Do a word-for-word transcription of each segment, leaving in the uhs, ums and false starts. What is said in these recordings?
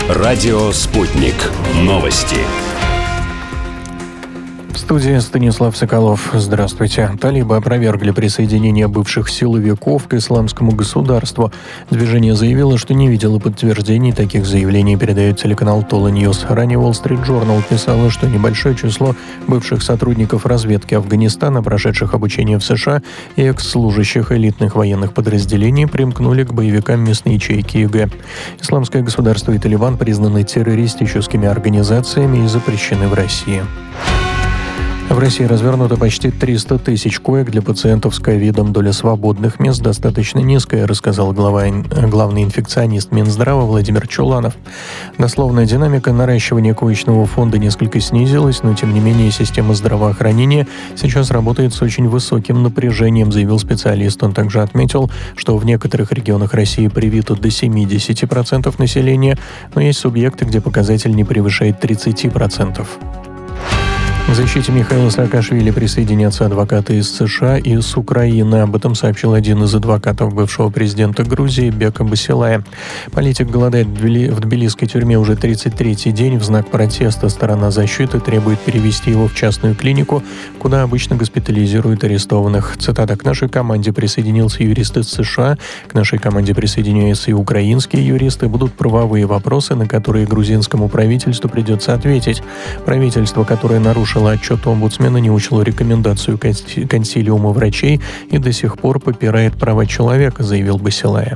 Радио «Спутник». Новости. В студии Станислав Соколов. Здравствуйте. Талибы опровергли присоединение бывших силовиков к исламскому государству. Движение заявило, что не видело подтверждений таких заявлений, передает телеканал Тола Ньюс. Ранее Wall Street Journal писала, что небольшое число бывших сотрудников разведки Афганистана, прошедших обучение в США, и экс-служащих элитных военных подразделений примкнули к боевикам местной ячейки ИГ. Исламское государство и Талибан признаны террористическими организациями и запрещены в России. В России развернуто почти триста тысяч коек для пациентов с ковидом. Доля свободных мест достаточно низкая, рассказал глава, главный инфекционист Минздрава Владимир Чуланов. Дословная динамика наращивания коечного фонда несколько снизилась, но тем не менее система здравоохранения сейчас работает с очень высоким напряжением, заявил специалист. Он также отметил, что в некоторых регионах России привито до семьдесят процентов населения, но есть субъекты, где показатель не превышает тридцать процентов. К защите Михаила Саакашвили присоединятся адвокаты из США и с Украины. Об этом сообщил один из адвокатов бывшего президента Грузии Бека Басилая. Политик голодает в тбилисской тюрьме уже тридцать третий день. В знак протеста сторона защиты требует перевести его в частную клинику, куда обычно госпитализируют арестованных. Цитата: «К нашей команде присоединился юрист из США, к нашей команде присоединяются и украинские юристы. Будут правовые вопросы, на которые грузинскому правительству придется ответить. Правительство, которое нарушило отчет омбудсмена, не учло рекомендацию консилиума врачей и до сих пор попирает права человека», заявил Басилая.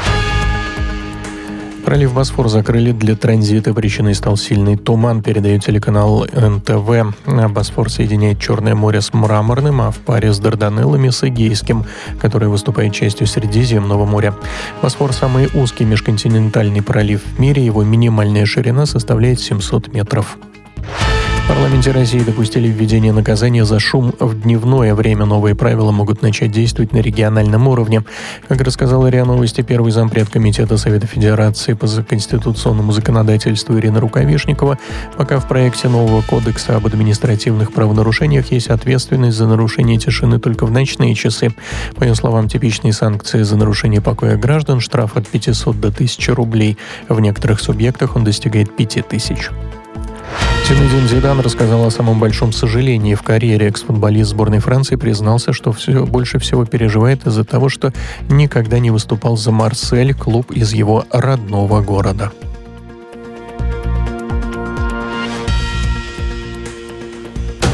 Пролив Босфор закрыли для транзита. Причиной стал сильный туман, передает телеканал эн тэ вэ. Босфор соединяет Черное море с Мраморным, а в паре с Дарданеллами с Эгейским, который выступает частью Средиземного моря. Босфор – самый узкий межконтинентальный пролив в мире. Его минимальная ширина составляет семьсот метров. В парламенте России допустили введение наказания за шум в дневное время. Новые правила могут начать действовать на региональном уровне. Как рассказала РИА Новости первый зампред Комитета Совета Федерации по конституционному законодательству Ирина Рукавишникова, пока в проекте нового кодекса об административных правонарушениях есть ответственность за нарушение тишины только в ночные часы. По ее словам, типичные санкции за нарушение покоя граждан — штраф от пятисот до тысячи рублей. В некоторых субъектах он достигает пяти тысяч. Зинедин Зидан рассказал о самом большом сожалении в карьере. Экс-футболист сборной Франции признался, что все больше всего переживает из-за того, что никогда не выступал за Марсель, клуб из его родного города.